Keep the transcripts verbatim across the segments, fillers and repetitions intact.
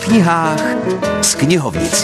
knihách s knihovnicí.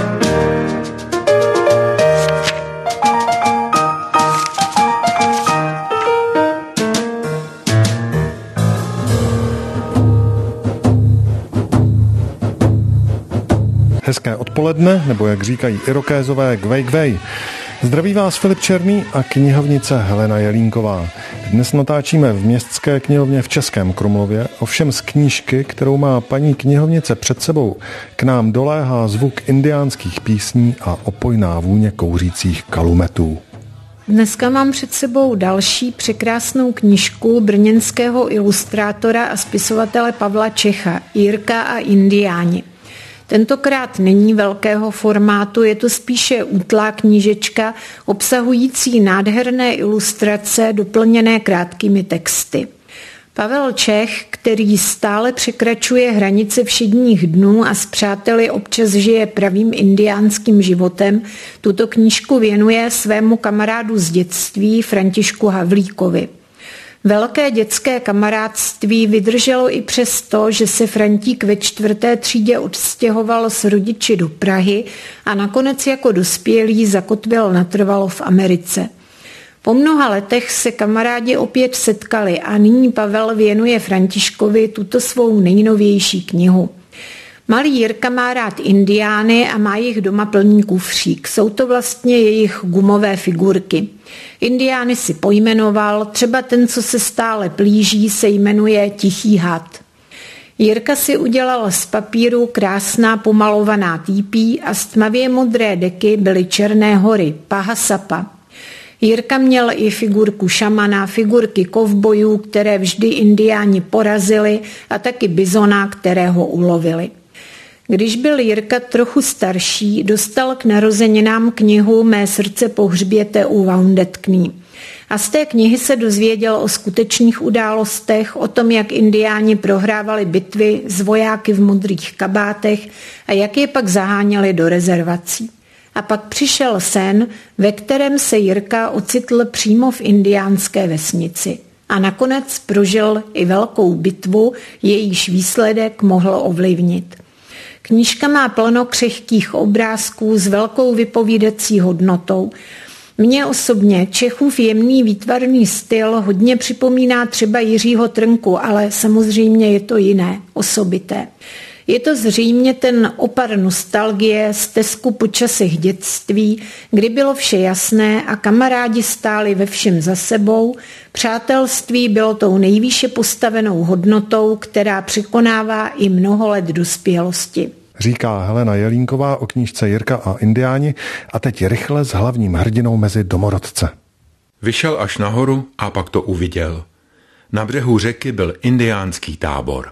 Hezké odpoledne, nebo jak říkají Irokézové, gvej gvej. Zdraví vás Filip Černý a knihovnice Helena Jelínková. Dnes natáčíme v Městské knihovně v Českém Krumlově, ovšem z knížky, kterou má paní knihovnice před sebou, k nám doléhá zvuk indiánských písní a opojná vůně kouřících kalumetů. Dneska mám před sebou další překrásnou knížku brněnského ilustrátora a spisovatele Pavla Čecha, Jirka a Indiáni. Tentokrát není velkého formátu, je to spíše útlá knížečka obsahující nádherné ilustrace doplněné krátkými texty. Pavel Čech, který stále překračuje hranice všedních dnů a s přáteli občas žije pravým indiánským životem, tuto knížku věnuje svému kamarádu z dětství Františku Havlíkovi. Velké dětské kamarádství vydrželo i přesto, že se Frantík ve čtvrté třídě odstěhoval s rodiči do Prahy a nakonec jako dospělý zakotvil natrvalo v Americe. Po mnoha letech se kamarádi opět setkali a nyní Pavel věnuje Františkovi tuto svou nejnovější knihu. Malý Jirka má rád indiány a má jich doma plný kufřík. Jsou to vlastně jejich gumové figurky. Indiány si pojmenoval, třeba ten, co se stále plíží, se jmenuje Tichý had. Jirka si udělal z papíru krásná pomalovaná týpí a z tmavě modré deky byly černé hory, Pahasapa. Jirka měl i figurku šamana, figurky kovbojů, které vždy indiáni porazili, a taky bizona, kterého ulovili. Když byl Jirka trochu starší, dostal k narozeninám knihu Mé srdce pohřběte u Wounded Knee. A z té knihy se dozvěděl o skutečných událostech, o tom, jak indiáni prohrávali bitvy s vojáky v modrých kabátech a jak je pak zaháněli do rezervací. A pak přišel sen, ve kterém se Jirka ocitl přímo v indiánské vesnici. A nakonec prožil i velkou bitvu, jejíž výsledek mohl ovlivnit. Knížka má plno křehkých obrázků s velkou vypovídací hodnotou. Mně osobně Čechův jemný výtvarný styl hodně připomíná třeba Jiřího Trnku, ale samozřejmě je to jiné, osobité. Je to zřejmě ten opar nostalgie, stezku po časech dětství, kdy bylo vše jasné a kamarádi stáli ve všem za sebou. Přátelství bylo tou nejvýše postavenou hodnotou, která překonává i mnoho let dospělosti. Říká Helena Jelínková o knížce Jirka a Indiáni a teď rychle s hlavním hrdinou mezi domorodce. Vyšel až nahoru a pak to uviděl. Na břehu řeky byl indiánský tábor.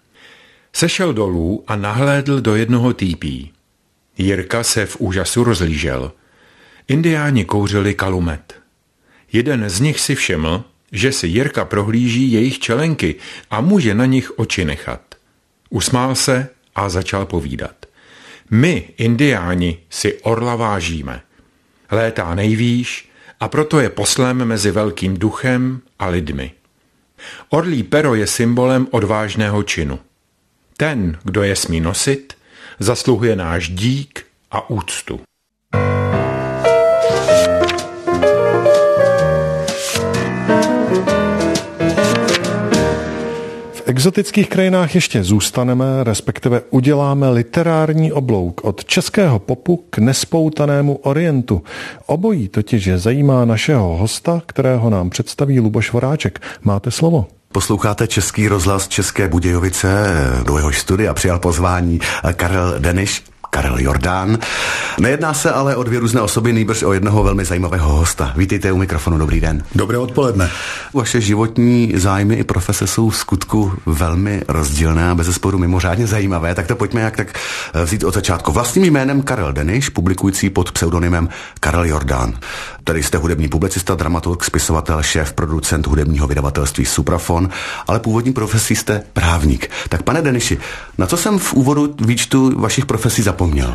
Sešel dolů a nahlédl do jednoho týpí. Jirka se v úžasu rozlížel. Indiáni kouřili kalumet. Jeden z nich si všiml, že si Jirka prohlíží jejich čelenky a může na nich oči nechat. Usmál se a začal povídat. My, indiáni, si orla vážíme. Létá nejvýš a proto je poslem mezi velkým duchem a lidmi. Orlí pero je symbolem odvážného činu. Ten, kdo je smí nosit, zasluhuje náš dík a úctu. V exotických krajinách ještě zůstaneme, respektive uděláme literární oblouk od českého popu k nespoutanému orientu. Obojí totiž zajímá našeho hosta, kterého nám představí Luboš Voráček. Máte slovo. Posloucháte Český rozhlas České Budějovice, do jehož studia přijal pozvání Karel Deniš, Karel Jordán. Nejedná se ale o dvě různé osoby, nýbrž o jednoho velmi zajímavého hosta. Vítejte u mikrofonu, dobrý den. Dobré odpoledne. Vaše životní zájmy i profese jsou v skutku velmi rozdílné a bezesporu mimořádně zajímavé, tak to pojďme jak tak vzít od začátku. Vlastním jménem Karel Deniš, publikující pod pseudonymem Karel Jordán. Tady jste hudební publicista, dramaturg, spisovatel, šéf, producent hudebního vydavatelství Suprafon, ale původní profesí jste právník. Tak pane Deniši, na co jsem v úvodu výčtu vašich profesí zapomněl?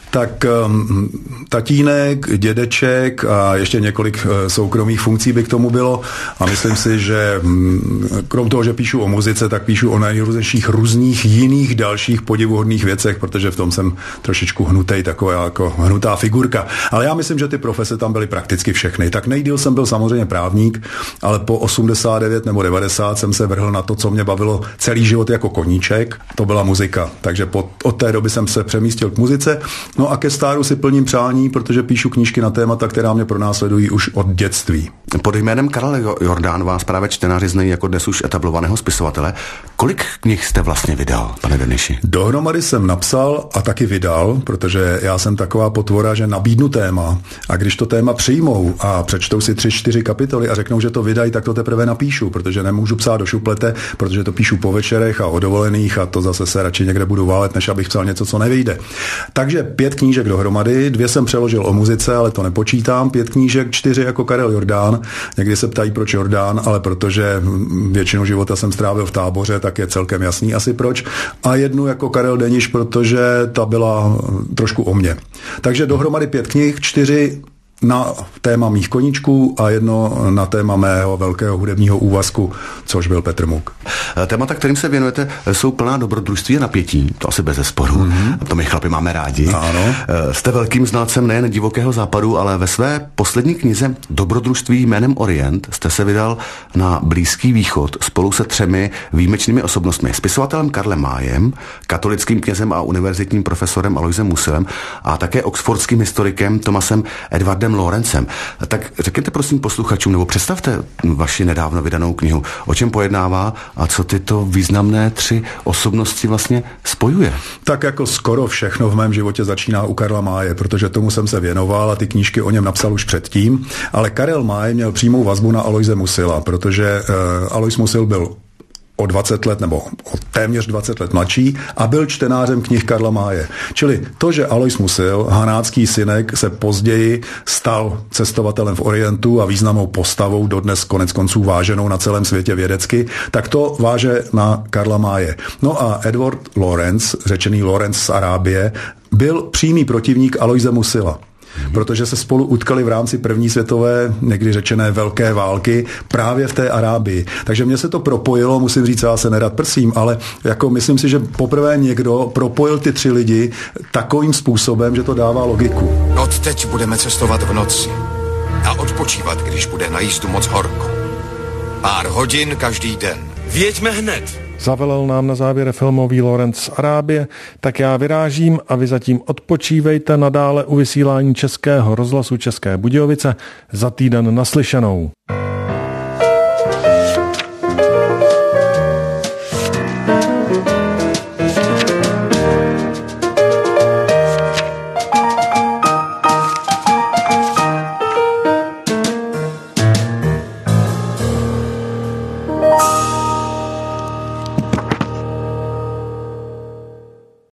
tak um, tatínek, dědeček a ještě několik uh, soukromých funkcí by k tomu bylo. A myslím si, že um, krom toho, že píšu o muzice, tak píšu o nejrůznějších různých jiných dalších podivuhodných věcech, protože v tom jsem trošičku hnutej, taková jako hnutá figurka. Ale já myslím, že ty profese tam byly prakticky všechny. Tak nejdýl jsem byl samozřejmě právník, ale po osmdesát devět nebo devadesát jsem se vrhl na to, co mě bavilo celý život jako koníček. To byla muzika. Takže po, od té doby jsem se přemístil k muzice. No a ke stáru si plním přání, protože píšu knížky na témata, která mě pronásledují už od dětství. Pod jménem Karel Jordán vás právě čtenáři znají jako dnes už etablovaného spisovatele. Kolik knih jste vlastně vydal, pane Denyši? Dohromady jsem napsal a taky vydal, protože já jsem taková potvora, že nabídnu téma a když to téma přijmou a přečtou si tři, čtyři kapitoly a řeknou, že to vydají, tak to teprve napíšu, protože nemůžu psát do šuplete, protože to píšu po večerech a o dovolených a to zase se radši někde budu válet, než abych psal něco, co nevyjde. Takže pět knížek dohromady, dvě jsem přeložil o muzice, ale to nepočítám, pět knížek, čtyři jako Karel Jordán. Někdy se ptají, proč Jordán, ale protože většinu života jsem strávil v Táboře, tak je celkem jasný asi proč. A jednu jako Karel Deníš, protože ta byla trošku o mně. Takže dohromady pět knih, čtyři na téma mých koníčků a jedno na téma mého velkého hudebního úvazku, což byl Petr Muk. Témata, kterým se věnujete, jsou plná dobrodružství a napětí, to asi bez zesporu. Mm-hmm. To my chlapi máme rádi. Ano. Jste velkým znalcem nejen divokého západu, ale ve své poslední knize Dobrodružství jménem Orient jste se vydal na Blízký východ spolu se třemi výjimečnými osobnostmi. Spisovatelem Karlem Májem, katolickým knězem a univerzitním profesorem Aloisem Musilem a také oxfordským historikem Thomasem Edwardem Lorencem. Tak řekněte prosím posluchačům, nebo představte vaši nedávno vydanou knihu, o čem pojednává a co tyto významné tři osobnosti vlastně spojuje. Tak jako skoro všechno v mém životě začíná u Karla Máje, protože tomu jsem se věnoval a ty knížky o něm napsal už předtím, ale Karel Máj měl přímou vazbu na Aloise Musila, protože uh, Alois Musil byl o dvacet let nebo o téměř dvacet let mladší a byl čtenářem knih Karla Máje. Čili to, že Alois Musil, hanácký synek, se později stal cestovatelem v Orientu a významnou postavou, dodnes konec konců váženou na celém světě vědecky, tak to váže na Karla Máje. No a Edward Lorenz, řečený Lorenz z Arábie, byl přímý protivník Aloise Musila. Protože se spolu utkali v rámci první světové, někdy řečené velké války, právě v té Arábii. Takže mně se to propojilo, musím říct, já se nerad prsím, ale jako myslím si, že poprvé někdo propojil ty tři lidi takovým způsobem, že to dává logiku. Odteď budeme cestovat v noci a odpočívat, když bude na jízdu moc horko. Pár hodin každý den. Věďme hned. Zavelel nám na závěr filmový Lorenz z Arábie, tak já vyrážím a vy zatím odpočívejte nadále u vysílání Českého rozhlasu České Budějovice. Za týden naslyšenou.